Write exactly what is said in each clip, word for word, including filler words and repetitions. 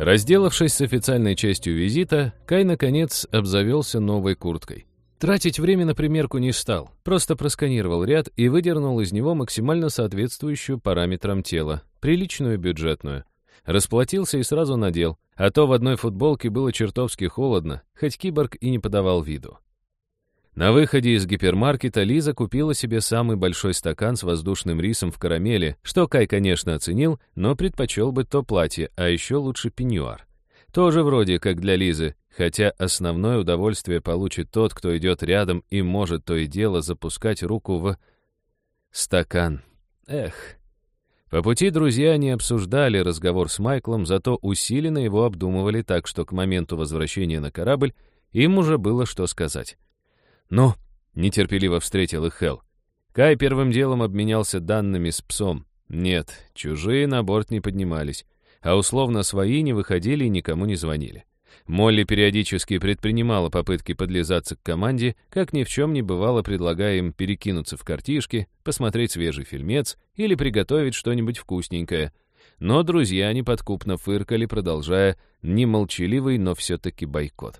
Разделавшись с официальной частью визита, Кай, наконец, обзавелся новой курткой. Тратить время на примерку не стал, просто просканировал ряд и выдернул из него максимально соответствующую параметрам тела, приличную бюджетную. Расплатился и сразу надел, а то в одной футболке было чертовски холодно, хоть киборг и не подавал виду. На выходе из гипермаркета Лиза купила себе самый большой стакан с воздушным рисом в карамели, что Кай, конечно, оценил, но предпочел бы то платье, а еще лучше пеньюар. Тоже вроде как для Лизы, хотя основное удовольствие получит тот, кто идет рядом и может то и дело запускать руку в стакан. Эх. По пути друзья не обсуждали разговор с Майклом, зато усиленно его обдумывали так, что к моменту возвращения на корабль им уже было что сказать. «Ну?» — нетерпеливо встретил их Хелл. Кай первым делом обменялся данными с псом. Нет, чужие на борт не поднимались, а условно свои не выходили и никому не звонили. Молли периодически предпринимала попытки подлизаться к команде, как ни в чем не бывало, предлагая им перекинуться в картишки, посмотреть свежий фильмец или приготовить что-нибудь вкусненькое. Но друзья неподкупно фыркали, продолжая немолчаливый, но все-таки бойкот.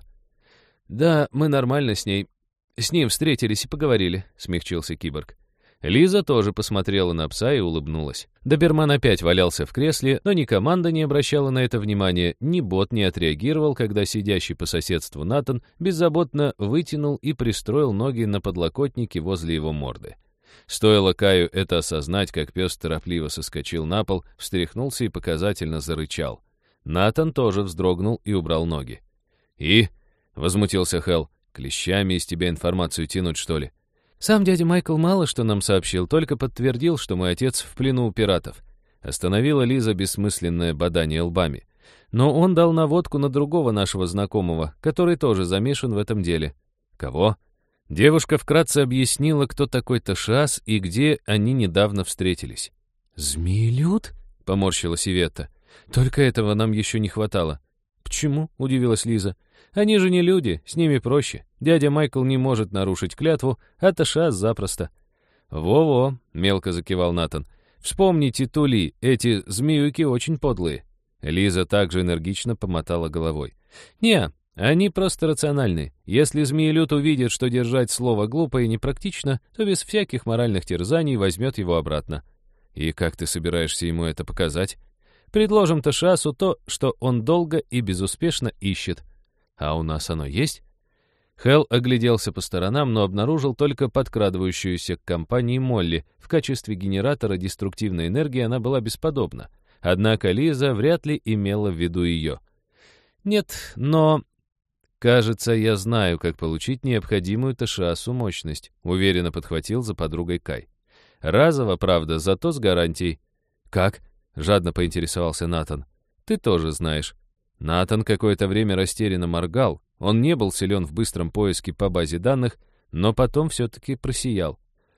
«Да, мы нормально с ней. С ним встретились и поговорили», — смягчился киборг. Лиза тоже посмотрела на пса и улыбнулась. Доберман опять валялся в кресле, но ни команда не обращала на это внимания, ни бот не отреагировал, когда сидящий по соседству Натан беззаботно вытянул и пристроил ноги на подлокотнике возле его морды. Стоило Каю это осознать, как пес торопливо соскочил на пол, встряхнулся и показательно зарычал. Натан тоже вздрогнул и убрал ноги. «И?» — возмутился Хелл. «Клещами из тебя информацию тянуть, что ли?» «Сам дядя Майкл мало что нам сообщил, только подтвердил, что мой отец в плену у пиратов». Остановила Лиза бессмысленное бодание лбами. «Но он дал наводку на другого нашего знакомого, который тоже замешан в этом деле». «Кого?» Девушка вкратце объяснила, кто такой Ташас и где они недавно встретились. «Змеелюд?» — поморщилась Иветта. «Только этого нам еще не хватало». «Почему?» — удивилась Лиза. «Они же не люди, с ними проще. Дядя Майкл не может нарушить клятву, а Ташас запросто». «Во-во», — мелко закивал Натан. «Вспомните Тули, эти змеюки очень подлые». Лиза также энергично помотала головой. «Не, они просто рациональны. Если змеелюд увидит, что держать слово глупо и непрактично, то без всяких моральных терзаний возьмет его обратно». «И как ты собираешься ему это показать?» «Предложим Ташасу то, что он долго и безуспешно ищет». «А у нас оно есть?» Хелл огляделся по сторонам, но обнаружил только подкрадывающуюся к компании Молли. В качестве генератора деструктивной энергии она была бесподобна. Однако Лиза вряд ли имела в виду ее. «Нет, но...» «Кажется, я знаю, как получить необходимую Ташасу мощность», уверенно подхватил за подругой Кай. «Разово, правда, зато с гарантией». «Как?» — жадно поинтересовался Натан. «Ты тоже знаешь». Натан какое-то время растерянно моргал. Он не был силен в быстром поиске по базе данных, но потом все-таки просиял.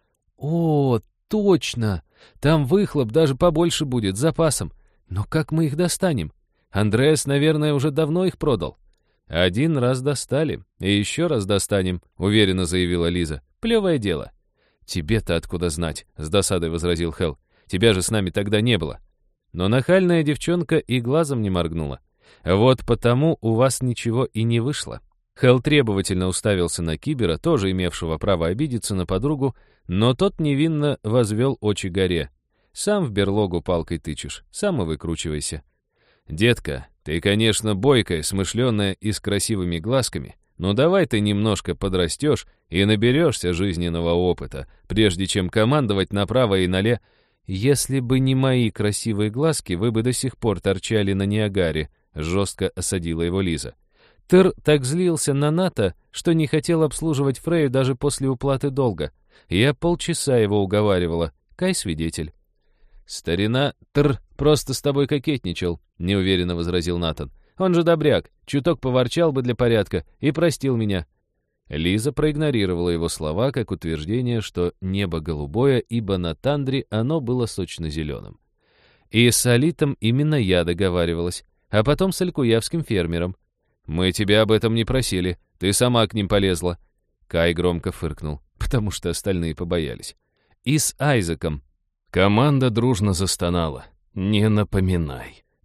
«О, точно! Там выхлоп даже побольше будет, с запасом. Но как мы их достанем? Андреас, наверное, уже давно их продал». «Один раз достали, и еще раз достанем», — уверенно заявила Лиза. «Плевое дело». «Тебе-то откуда знать?» — с досадой возразил Хелл. «Тебя же с нами тогда не было». Но нахальная девчонка и глазом не моргнула. «Вот потому у вас ничего и не вышло». Хелл требовательно уставился на Кибера, тоже имевшего право обидеться на подругу, но тот невинно возвел очи горе. «Сам в берлогу палкой тычешь, сам и выкручивайся». «Детка, ты, конечно, бойкая, смышленая и с красивыми глазками, но давай ты немножко подрастешь и наберешься жизненного опыта, прежде чем командовать направо и налево». «Если бы не мои красивые глазки, вы бы до сих пор торчали на Ниагаре», — жестко осадила его Лиза. Тыр так злился на Ната, что не хотел обслуживать Фрею даже после уплаты долга. Я полчаса его уговаривала. Кай свидетель. «Старина Тыр просто с тобой кокетничал», — неуверенно возразил Натан. «Он же добряк, чуток поворчал бы для порядка и простил меня». Лиза проигнорировала его слова как утверждение, что небо голубое, ибо на Тандре оно было сочно-зеленым. И с Алитом именно я договаривалась, а потом с алькуявским фермером. «Мы тебя об этом не просили, ты сама к ним полезла». Кай громко фыркнул, потому что остальные побоялись. «И с Айзеком». Команда дружно застонала. «Не напоминай».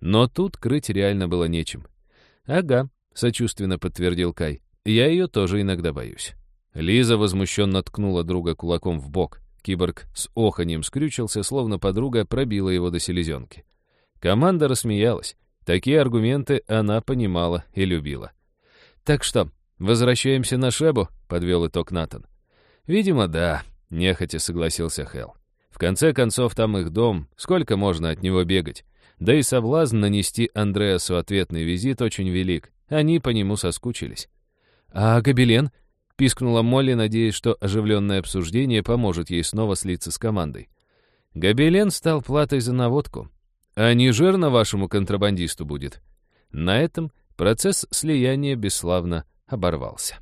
Но тут крыть реально было нечем. «Ага», — сочувственно подтвердил Кай. «Я ее тоже иногда боюсь». Лиза возмущенно ткнула друга кулаком в бок. Киборг с оханьем скрючился, словно подруга пробила его до селезенки. Команда рассмеялась. Такие аргументы она понимала и любила. «Так что, возвращаемся на Шебу?» — подвел итог Натан. «Видимо, да», — нехотя согласился Хэл. «В конце концов, там их дом, сколько можно от него бегать? Да и соблазн нанести Андреасу ответный визит очень велик. Они по нему соскучились». «А Гобелен?» — пискнула Молли, надеясь, что оживленное обсуждение поможет ей снова слиться с командой. «Гобелен стал платой за наводку. А не жирно вашему контрабандисту будет?» На этом процесс слияния бесславно оборвался.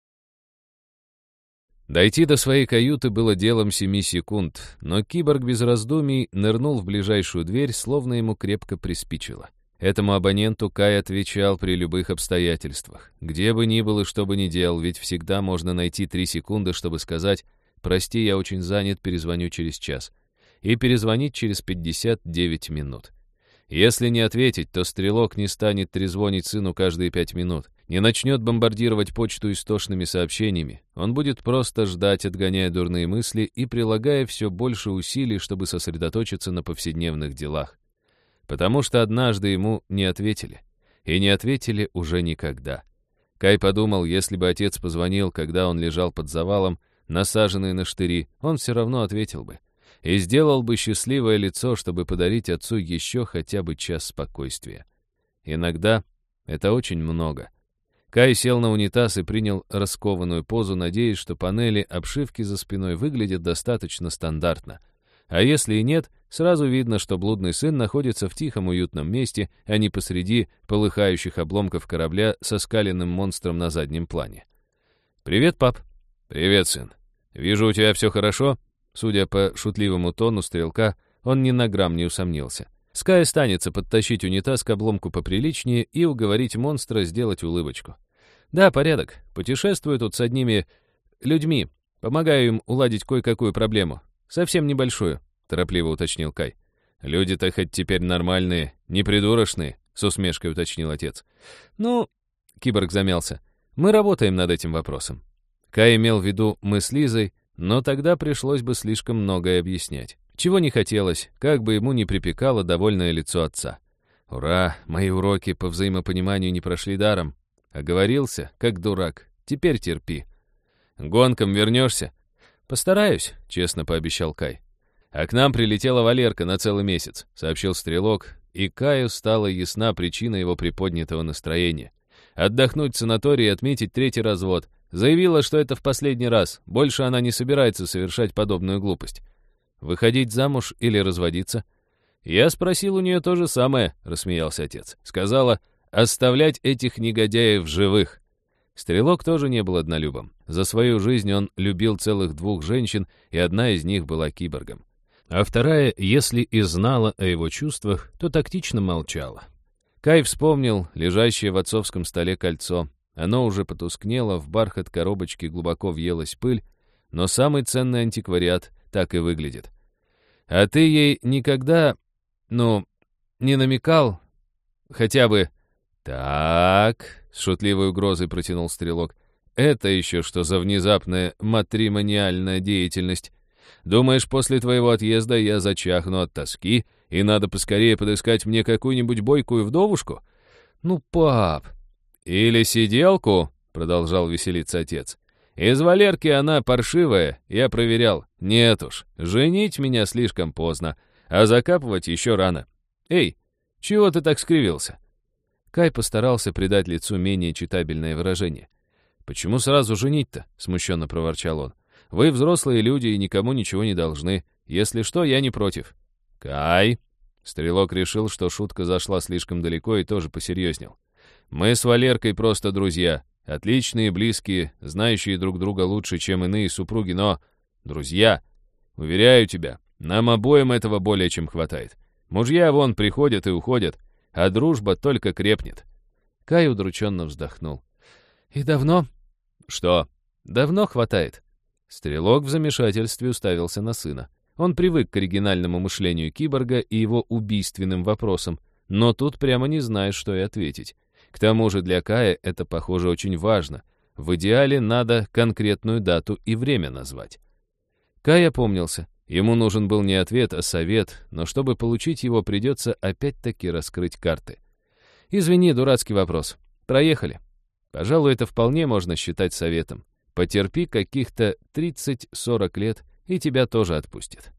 Дойти до своей каюты было делом семи секунд, но киборг без раздумий нырнул в ближайшую дверь, словно ему крепко приспичило. Этому абоненту Кай отвечал при любых обстоятельствах. Где бы ни был и что бы ни делал, ведь всегда можно найти три секунды, чтобы сказать «Прости, я очень занят, перезвоню через час». И перезвонить через пятьдесят девять минут. Если не ответить, то стрелок не станет трезвонить сыну каждые пять минут, не начнет бомбардировать почту истошными сообщениями. Он будет просто ждать, отгоняя дурные мысли и прилагая все больше усилий, чтобы сосредоточиться на повседневных делах. Потому что однажды ему не ответили. И не ответили уже никогда. Кай подумал, если бы отец позвонил, когда он лежал под завалом, насаженный на штыри, он все равно ответил бы. И сделал бы счастливое лицо, чтобы подарить отцу еще хотя бы час спокойствия. Иногда это очень много. Кай сел на унитаз и принял раскованную позу, надеясь, что панели обшивки за спиной выглядят достаточно стандартно. А если и нет, сразу видно, что блудный сын находится в тихом уютном месте, а не посреди полыхающих обломков корабля со скаленным монстром на заднем плане. «Привет, пап». «Привет, сын. Вижу, у тебя все хорошо?» Судя по шутливому тону стрелка, он ни на грамм не усомнился. Скай останется подтащить унитаз к обломку поприличнее и уговорить монстра сделать улыбочку. «Да, порядок. Путешествую тут с одними людьми. Помогаю им уладить кое-какую проблему. Совсем небольшую», — торопливо уточнил Кай. «Люди-то хоть теперь нормальные, не придурочные», — с усмешкой уточнил отец. «Ну...» — киборг замялся. «Мы работаем над этим вопросом». Кай имел в виду мы с Лизой, но тогда пришлось бы слишком многое объяснять. Чего не хотелось, как бы ему ни припекало довольное лицо отца. «Ура, мои уроки по взаимопониманию не прошли даром. Оговорился, как дурак. Теперь терпи. Гонкам вернешься?» «Постараюсь», — честно пообещал Кай. «А к нам прилетела Валерка на целый месяц», — сообщил стрелок, и Каю стала ясна причина его приподнятого настроения. Отдохнуть в санатории и отметить третий развод. Заявила, что это в последний раз. Больше она не собирается совершать подобную глупость. Выходить замуж или разводиться? Я спросил у нее то же самое, рассмеялся отец. Сказала, оставлять этих негодяев живых. Стрелок тоже не был однолюбом. За свою жизнь он любил целых двух женщин, и одна из них была киборгом. А вторая, если и знала о его чувствах, то тактично молчала. Кай вспомнил лежащее в отцовском столе кольцо. Оно уже потускнело, в бархат коробочки глубоко въелась пыль, но самый ценный антиквариат так и выглядит. «А ты ей никогда, ну, не намекал? Хотя бы...» «Так...» — с шутливой угрозой протянул стрелок. «Это еще что за внезапная матримониальная деятельность? Думаешь, после твоего отъезда я зачахну от тоски, и надо поскорее подыскать мне какую-нибудь бойкую вдовушку? Ну, пап...» «Или сиделку?» — продолжал веселиться отец. «Из Валерки она паршивая, я проверял. Нет уж, женить меня слишком поздно, а закапывать еще рано. Эй, чего ты так скривился?» Кай постарался придать лицу менее читабельное выражение. «Почему сразу женить-то?» — смущенно проворчал он. «Вы взрослые люди и никому ничего не должны. Если что, я не против». «Кай!» Стрелок решил, что шутка зашла слишком далеко и тоже посерьезнел. «Мы с Валеркой просто друзья. Отличные, близкие, знающие друг друга лучше, чем иные супруги, но... Друзья! Уверяю тебя, нам обоим этого более чем хватает. Мужья вон приходят и уходят, а дружба только крепнет». Кай удрученно вздохнул. «И давно?» «Что?» «Давно хватает». Стрелок в замешательстве уставился на сына. Он привык к оригинальному мышлению киборга и его убийственным вопросам, но тут прямо не знаешь, что и ответить. К тому же для Кая это, похоже, очень важно. В идеале надо конкретную дату и время назвать. Кай опомнился. Ему нужен был не ответ, а совет, но чтобы получить его, придется опять-таки раскрыть карты. «Извини, дурацкий вопрос. Проехали». Пожалуй, это вполне можно считать советом. Потерпи каких-то тридцать-сорок лет, и тебя тоже отпустят.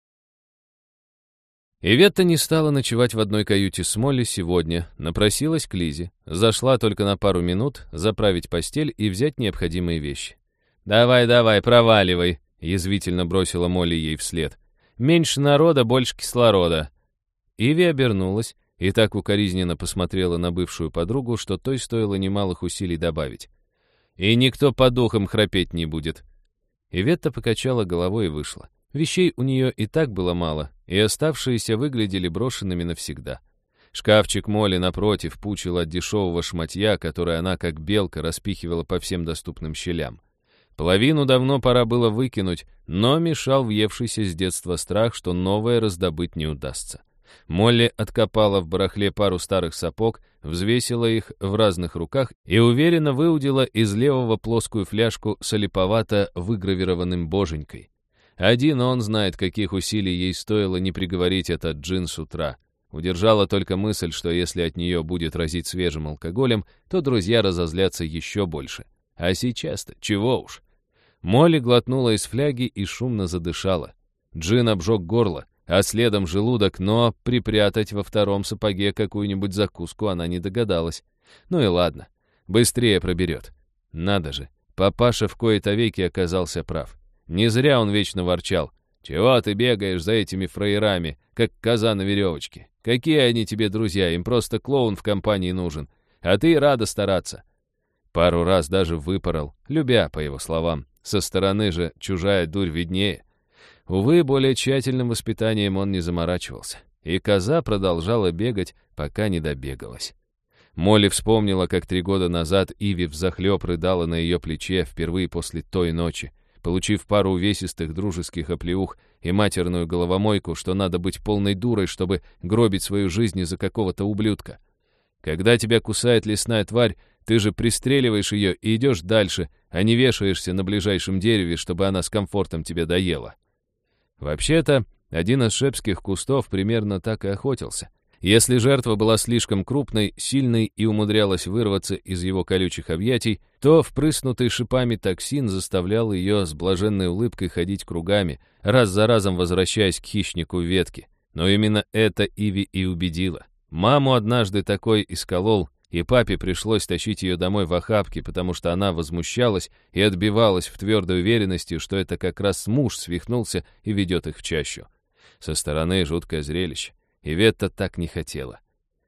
Иветта не стала ночевать в одной каюте с Молли сегодня, напросилась к Лизе, зашла только на пару минут, заправить постель и взять необходимые вещи. «Давай, давай, проваливай», — язвительно бросила Молли ей вслед. «Меньше народа, больше кислорода». Иви обернулась и так укоризненно посмотрела на бывшую подругу, что той стоило немалых усилий добавить. «И никто по духам храпеть не будет». Иветта покачала головой и вышла. Вещей у нее и так было мало, и оставшиеся выглядели брошенными навсегда. Шкафчик Молли, напротив, пучил от дешевого шматья, которое она, как белка, распихивала по всем доступным щелям. Половину давно пора было выкинуть, но мешал въевшийся с детства страх, что новое раздобыть не удастся. Молли откопала в барахле пару старых сапог, взвесила их в разных руках и уверенно выудила из левого плоскую фляжку с олиповато выгравированным боженькой. Один он знает, каких усилий ей стоило не приговорить этот джин с утра. Удержала только мысль, что если от нее будет разить свежим алкоголем, то друзья разозлятся еще больше. А сейчас-то чего уж. Молли глотнула из фляги и шумно задышала. Джин обжег горло, а следом желудок, но припрятать во втором сапоге какую-нибудь закуску она не догадалась. Ну и ладно, быстрее проберет. Надо же, папаша в кои-то веки оказался прав. Не зря он вечно ворчал. «Чего ты бегаешь за этими фраерами, как коза на веревочке? Какие они тебе друзья, им просто клоун в компании нужен. А ты рада стараться». Пару раз даже выпорол, любя, по его словам. Со стороны же чужая дурь виднее. Увы, более тщательным воспитанием он не заморачивался. И коза продолжала бегать, пока не добегалась. Молли вспомнила, как три года назад Иви взахлеб рыдала на ее плече впервые после той ночи, получив пару увесистых дружеских оплеух и матерную головомойку, что надо быть полной дурой, чтобы гробить свою жизнь из-за какого-то ублюдка. Когда тебя кусает лесная тварь, ты же пристреливаешь ее и идешь дальше, а не вешаешься на ближайшем дереве, чтобы она с комфортом тебя доела. Вообще-то, один из шепских кустов примерно так и охотился. Если жертва была слишком крупной, сильной и умудрялась вырваться из его колючих объятий, то впрыснутый шипами токсин заставлял ее с блаженной улыбкой ходить кругами, раз за разом возвращаясь к хищнику ветки. Но именно это Иви и убедило. Маму однажды такой исколол, и папе пришлось тащить ее домой в охапке, потому что она возмущалась и отбивалась в твердой уверенности, что это как раз муж свихнулся и ведет их в чащу. Со стороны жуткое зрелище. Иветта так не хотела.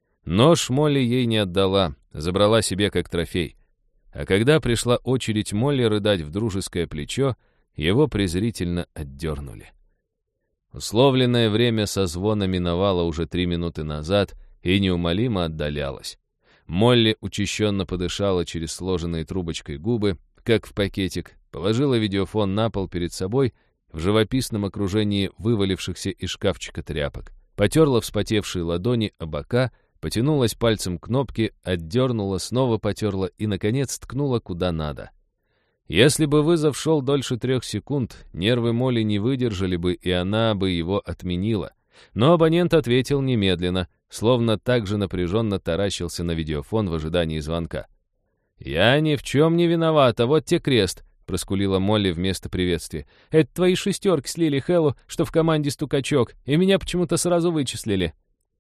Нож Молли ей не отдала, забрала себе как трофей. А когда пришла очередь Молли рыдать в дружеское плечо, его презрительно отдернули. Условленное время созвона миновало уже три минуты назад и неумолимо отдалялось. Молли учащенно подышала через сложенные трубочкой губы, как в пакетик, положила видеофон на пол перед собой в живописном окружении вывалившихся из шкафчика тряпок. Потерла вспотевшие ладони о бока, потянулась пальцем к кнопке, отдернула, снова потерла и, наконец, ткнула куда надо. Если бы вызов шел дольше трех секунд, нервы Молли не выдержали бы, и она бы его отменила. Но абонент ответил немедленно, словно так же напряженно таращился на видеофон в ожидании звонка. «Я ни в чем не виновата, вот те крест», — проскулила Молли вместо приветствия. «Это твои шестерки слили Хэллу, что в команде стукачок, и меня почему-то сразу вычислили».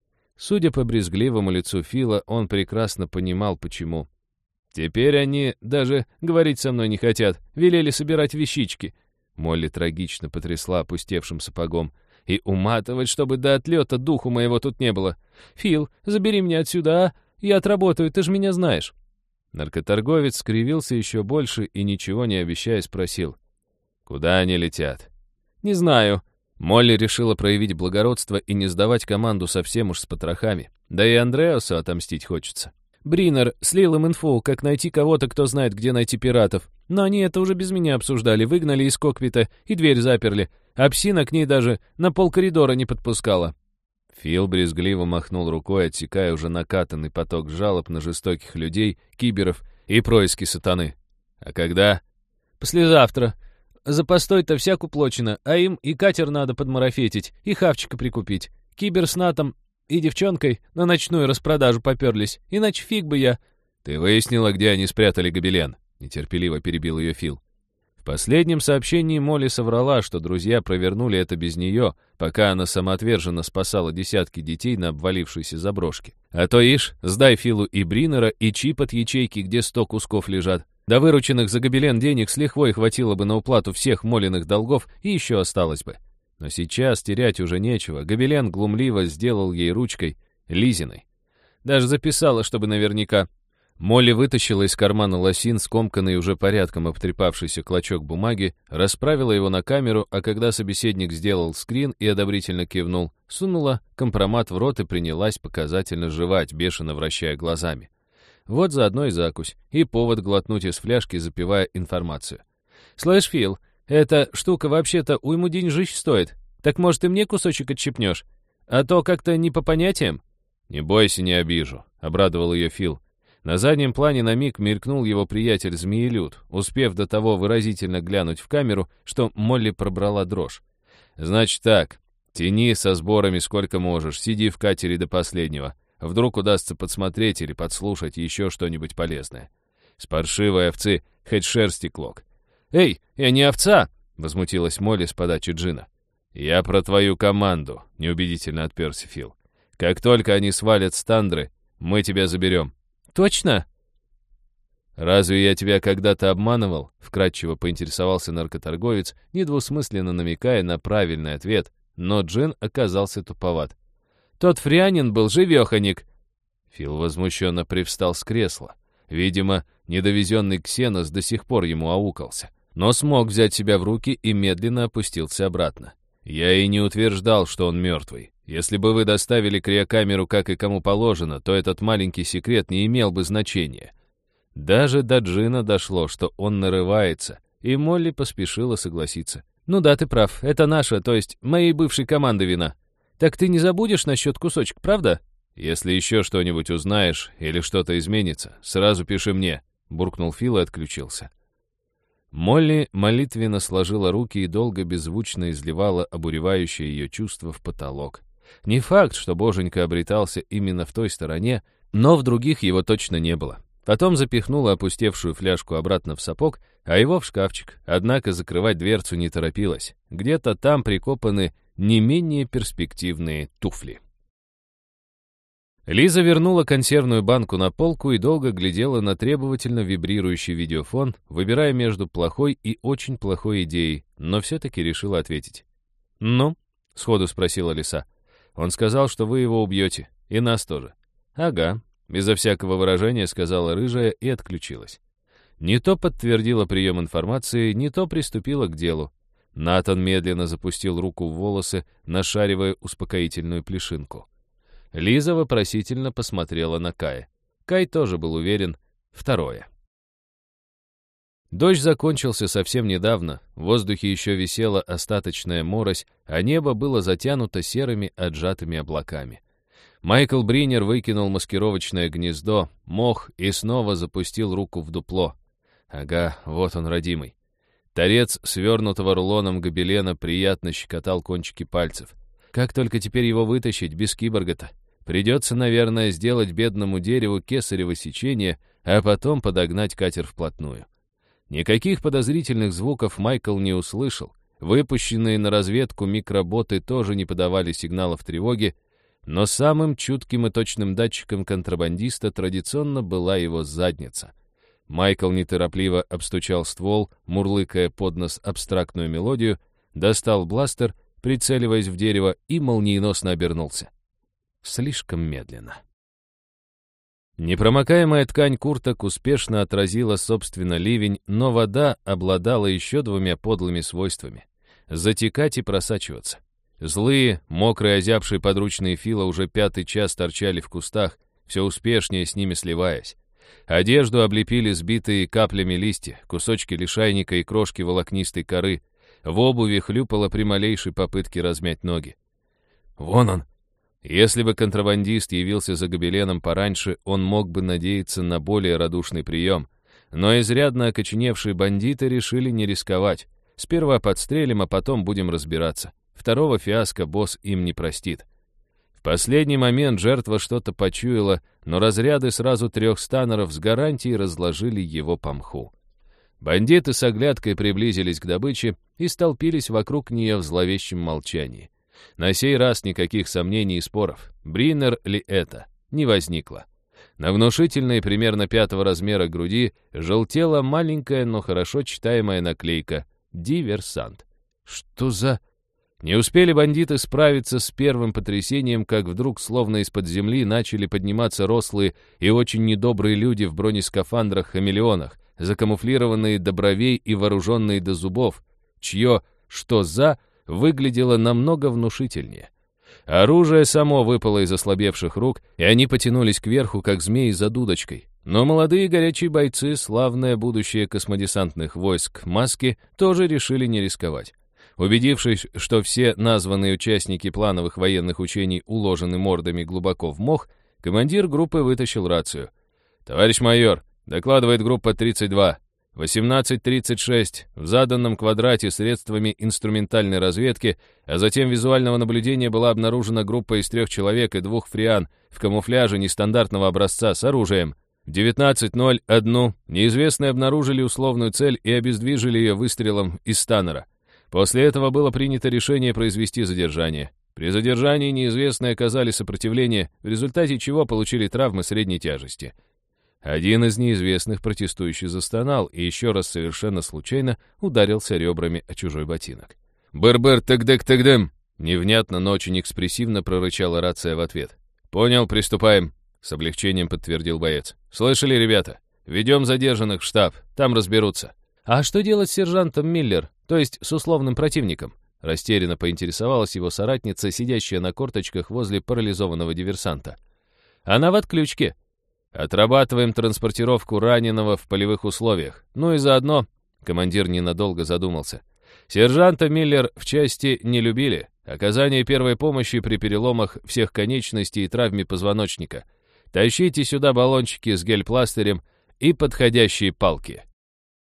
Судя по брезгливому лицу Фила, он прекрасно понимал, почему. «Теперь они даже говорить со мной не хотят, велели собирать вещички». Молли трагично потрясла опустевшим сапогом. «И уматывать, чтобы до отлета духу моего тут не было. Фил, забери меня отсюда, а? Я отработаю, ты же меня знаешь». Наркоторговец скривился еще больше и, ничего не обещая, спросил. «Куда они летят?» «Не знаю». Молли решила проявить благородство и не сдавать команду совсем уж с потрохами. Да и Андреасу отомстить хочется. Бринер слил им инфу, как найти кого-то, кто знает, где найти пиратов. Но они это уже без меня обсуждали, выгнали из кокпита и дверь заперли. А псина к ней даже на полкоридора не подпускала. Фил брезгливо махнул рукой, отсекая уже накатанный поток жалоб на жестоких людей, киберов и происки сатаны. «А когда?» «Послезавтра. За постой-то всяк уплочено, а им и катер надо подмарафетить, и хавчика прикупить. Кибер с Натом и девчонкой на ночную распродажу поперлись, иначе фиг бы я...» «Ты выяснила, где они спрятали гобелен?» — нетерпеливо перебил ее Фил. В последнем сообщении Молли соврала, что друзья провернули это без нее, пока она самоотверженно спасала десятки детей на обвалившейся заброшке. А то, ишь, сдай Филу и Бринера, и чип от ячейки, где сто кусков лежат. До вырученных за гобелен денег с лихвой хватило бы на уплату всех Моллиных долгов и еще осталось бы. Но сейчас терять уже нечего. Гобелен глумливо сделал ей ручкой Лизиной. Даже записала, чтобы наверняка. Молли вытащила из кармана лосин скомканный уже порядком обтрепавшийся клочок бумаги, расправила его на камеру, а когда собеседник сделал скрин и одобрительно кивнул, сунула компромат в рот и принялась показательно жевать, бешено вращая глазами. Вот заодно и закусь, и повод глотнуть из фляжки, запивая информацию. «Слышь, Фил, эта штука вообще-то уйму деньжищ стоит. Так, может, и мне кусочек отщипнешь? А то как-то не по понятиям». «Не бойся, не обижу», — обрадовал ее Фил. На заднем плане на миг мелькнул его приятель Змеелюд, успев до того выразительно глянуть в камеру, что Молли пробрала дрожь. «Значит так, тяни со сборами сколько можешь, сиди в катере до последнего. Вдруг удастся подсмотреть или подслушать еще что-нибудь полезное. С паршивой овцы хоть шерсти клок». «Эй, я не овца!» — возмутилась Молли с подачи Джина. «Я про твою команду», — неубедительно отперся Фил. «Как только они свалят с тандры, мы тебя заберем». «Точно?» «Разве я тебя когда-то обманывал?» — вкратчиво поинтересовался наркоторговец, недвусмысленно намекая на правильный ответ, но Джин оказался туповат. «Тот фрианин был живеханик!» Фил возмущенно привстал с кресла. Видимо, недовезенный Ксенос до сих пор ему аукался, но смог взять себя в руки и медленно опустился обратно. «Я и не утверждал, что он мертвый. Если бы вы доставили криокамеру, как и кому положено, то этот маленький секрет не имел бы значения». Даже до Джина дошло, что он нарывается, и Молли поспешила согласиться. «Ну да, ты прав, это наша, то есть моей бывшей команды вина. Так ты не забудешь насчет кусочек, правда?» «Если еще что-нибудь узнаешь или что-то изменится, сразу пиши мне», — буркнул Фил и отключился. Молли молитвенно сложила руки и долго беззвучно изливала обуревающее ее чувство в потолок. Не факт, что боженька обретался именно в той стороне, но в других его точно не было. Потом запихнула опустевшую фляжку обратно в сапог, а его в шкафчик, однако закрывать дверцу не торопилась. Где-то там прикопаны не менее перспективные туфли. Лиза вернула консервную банку на полку и долго глядела на требовательно вибрирующий видеофон, выбирая между плохой и очень плохой идеей, но все-таки решила ответить. «Ну?» — сходу спросила Лиса. «Он сказал, что вы его убьете. И нас тоже». «Ага», — безо всякого выражения сказала рыжая и отключилась. Не то подтвердила прием информации, не то приступила к делу. Натан медленно запустил руку в волосы, нашаривая успокоительную плешинку. Лиза вопросительно посмотрела на Кая. Кай тоже был уверен. Второе. Дождь закончился совсем недавно, в воздухе еще висела остаточная морось, а небо было затянуто серыми отжатыми облаками. Майкл Бринер выкинул маскировочное гнездо, мох и снова запустил руку в дупло. Ага, вот он, родимый. Торец свернутого рулоном гобелена приятно щекотал кончики пальцев. Как только теперь его вытащить без киборга-то? Придется, наверное, сделать бедному дереву кесарево сечение, а потом подогнать катер вплотную. Никаких подозрительных звуков Майкл не услышал. Выпущенные на разведку микроботы тоже не подавали сигналов тревоги, но самым чутким и точным датчиком контрабандиста традиционно была его задница. Майкл неторопливо обстучал ствол, мурлыкая под нос абстрактную мелодию, достал бластер, прицеливаясь в дерево, и молниеносно обернулся. Слишком медленно. Непромокаемая ткань курток успешно отразила, собственно, ливень, но вода обладала еще двумя подлыми свойствами — затекать и просачиваться. Злые, мокрые, озябшие подручные Фила уже пятый час торчали в кустах, все успешнее с ними сливаясь. Одежду облепили сбитые каплями листья, кусочки лишайника и крошки волокнистой коры. В обуви хлюпало при малейшей попытке размять ноги. «Вон он! Если бы контрабандист явился за гобеленом пораньше, он мог бы надеяться на более радушный прием. Но изрядно окоченевшие бандиты решили не рисковать. Сперва подстрелим, а потом будем разбираться. Второго фиаско босс им не простит. В последний момент жертва что-то почуяла, но разряды сразу трех станеров с гарантией разложили его по мху. Бандиты с оглядкой приблизились к добыче и столпились вокруг нее в зловещем молчании. На сей раз никаких сомнений и споров, Бринер ли это, не возникло. На внушительной, примерно пятого размера груди желтела маленькая, но хорошо читаемая наклейка «Диверсант». Что за... Не успели бандиты справиться с первым потрясением, как вдруг, словно из-под земли, начали подниматься рослые и очень недобрые люди в бронескафандрах-хамелеонах, закамуфлированные до бровей и вооруженные до зубов, чье «что за» выглядело намного внушительнее. Оружие само выпало из ослабевших рук, и они потянулись кверху, как змеи за дудочкой. Но молодые горячие бойцы, славное будущее космодесантных войск Маски, тоже решили не рисковать. Убедившись, что все названные участники плановых военных учений уложены мордами глубоко в мох, командир группы вытащил рацию. «Товарищ майор, докладывает группа тридцать два. восемнадцать тридцать шесть в заданном квадрате средствами инструментальной разведки, а затем визуального наблюдения была обнаружена группа из трех человек и двух фриан в камуфляже нестандартного образца с оружием. В девятнадцать ноль один неизвестные обнаружили условную цель и обездвижили ее выстрелом из станера. После этого было принято решение произвести задержание. При задержании неизвестные оказали сопротивление, в результате чего получили травмы средней тяжести». Один из неизвестных протестующих застонал и еще раз совершенно случайно ударился ребрами о чужой ботинок. «Быр-быр, тык-дык-тык-дым!» Невнятно, но очень экспрессивно прорычала рация в ответ. «Понял, приступаем», — с облегчением подтвердил боец. «Слышали, ребята? Ведем задержанных в штаб, там разберутся». «А что делать с сержантом Миллер, то есть с условным противником?» Растерянно поинтересовалась его соратница, сидящая на корточках возле парализованного диверсанта. «Она в отключке. Отрабатываем транспортировку раненого в полевых условиях. Ну и заодно...» Командир ненадолго задумался. «Сержанта Миллер в части не любили. Оказание первой помощи при переломах всех конечностей и травме позвоночника. Тащите сюда баллончики с гель-пластырем и подходящие палки».